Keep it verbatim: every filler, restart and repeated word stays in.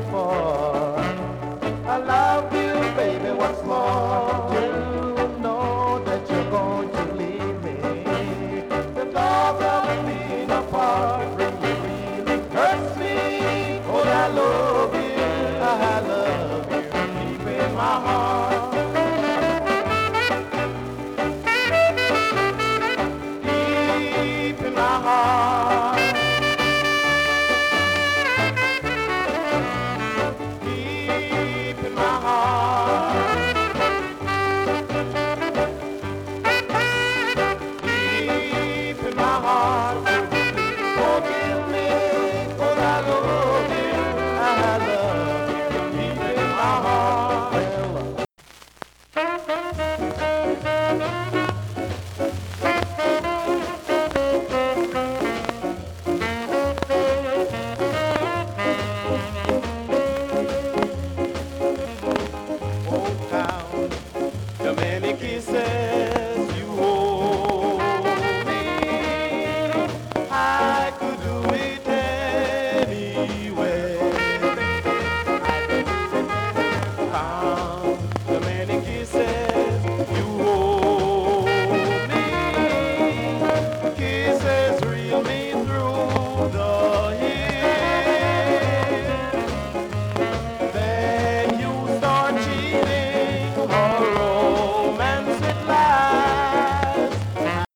before. I love you, baby, once more. You know that you're going to leave me. The thought of being apart really, really hurts me. Oh, I love you, I love you, deep in my heart. Deep in my heart. Deep in my heart. Deep in my heart. Forgive me, 'cause I love you. I love you. Deep in my heart. Oh, count the many kisses you owe me. I could do it anyway. Count the many kisses you owe me. Kisses reel me through the